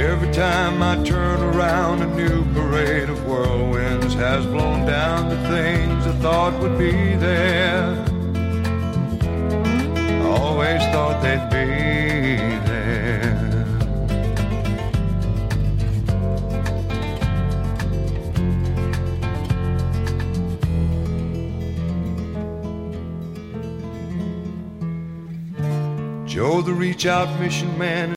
Every time I turn around, a new parade of whirlwinds has blown down the things I thought would be there. I always thought they'd be there. Joe the reach out mission man